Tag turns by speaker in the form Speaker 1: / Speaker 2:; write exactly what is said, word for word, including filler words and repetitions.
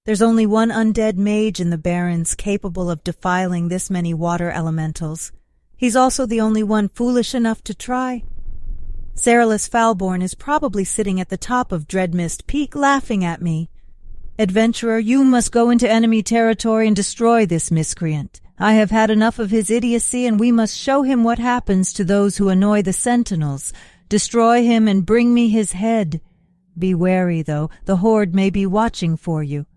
Speaker 1: There's only one undead mage in the Barrens capable of defiling this many water elementals. He's also the only one foolish enough to try. Cerulus Foulborn is probably sitting at the top of Dreadmist Peak laughing at me. Adventurer, you must go into enemy territory and destroy this miscreant. I have had enough of his idiocy, and we must show him what happens to those who annoy the sentinels. Destroy him and bring me his head. Be wary, though. The Horde may be watching for you.